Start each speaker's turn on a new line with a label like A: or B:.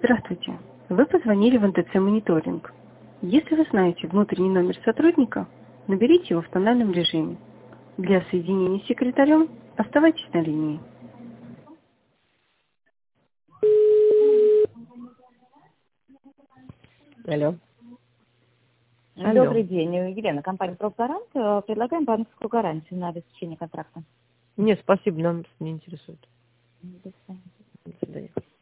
A: Здравствуйте. Вы позвонили в НТЦ «Мониторинг». Если вы знаете внутренний номер сотрудника, наберите его в тональном режиме. Для соединения с секретарем оставайтесь на линии.
B: Алло.
C: Добрый день, Елена, компания «Профгарант». Предлагаем банковскую гарантию на обеспечение контракта.
B: Нет, спасибо, нам не интересует.
C: До свидания.
B: До свидания.